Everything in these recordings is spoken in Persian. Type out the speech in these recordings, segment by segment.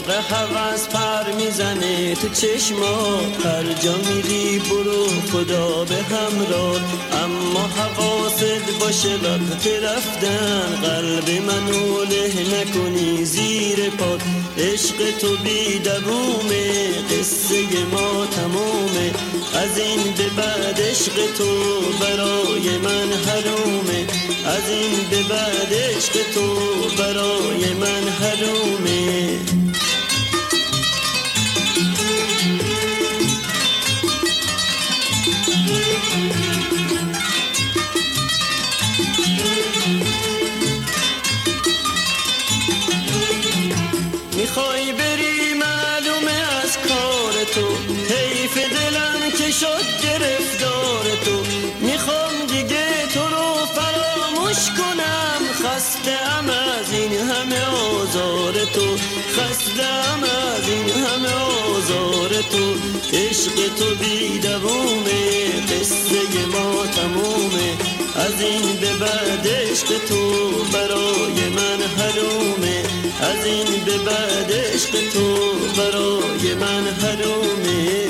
مرغ هوس پر میزنه تو چشمات، هر جا میری برو خدا به همراه. اما حواست باشه وقت رفتن، قلب منو له نکنی زیر پات. عشق تو بی دوومه، قصه ما تمومه، از این به بعد عشق تو برای من حرومه، از این به بعد عشق تو برای من حرومه. میخوای بری معلومه از کار تو، حیف دلم که شد گرفتار تو. میخوام دیگه تو رو فراموش کنم، خسته‌ام از این همه آزار تو، خسته‌ام از این همه آزار تو. عشق تو بی دوومه، قصه ما تمومه، از این به بعد عشق تو برای من حرومه، از این به بعد عشق تو برای من حرومه.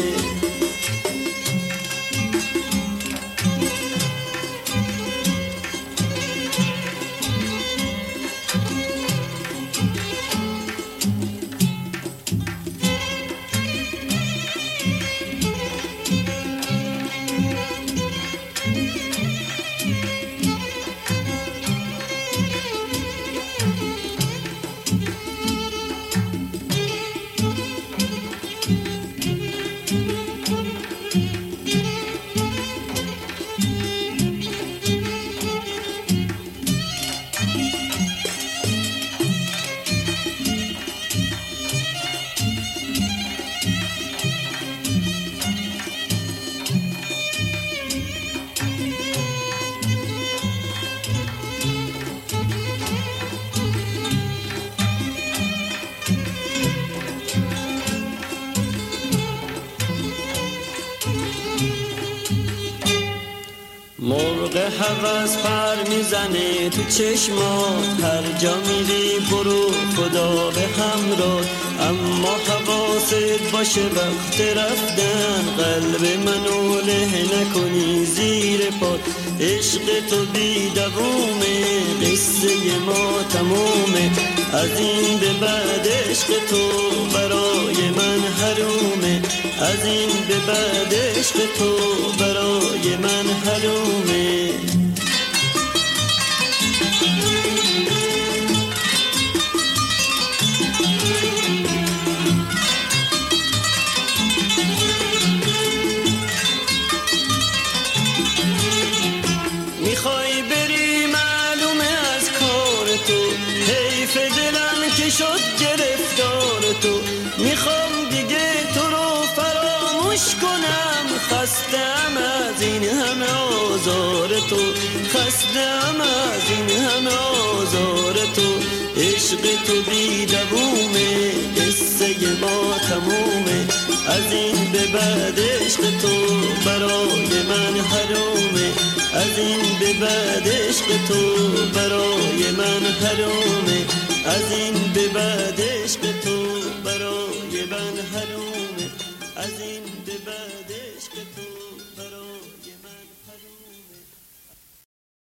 مرغ هوس پر میزنه تو چشمات، هر جا میری برو خدا به همراه. اما حواست باشه وقت رفتن، قلب منو له نکنی زیر پات. عشق تو بی دوومه، قصه ما تمومه، از این به بعد عشق تو برای من حرومه، از این به بعد عشق تو برای من حرومه. میخوای بری معلومه از کار تو، حیف دلم که شد گرفتار تو. میخوام دیگه تو رو فراموش کنم، خسته‌ام از این همه آزار تو، خسته‌ام از این همه آزار تو. عشق تو بی دوومه، قصه ما تمومه، از این به بعد عشق تو برای من حرومه، از این به بعد عشق تو برای من حرومه، از این به بعد عشق تو برای من حرومه، از این به بعد عشق تو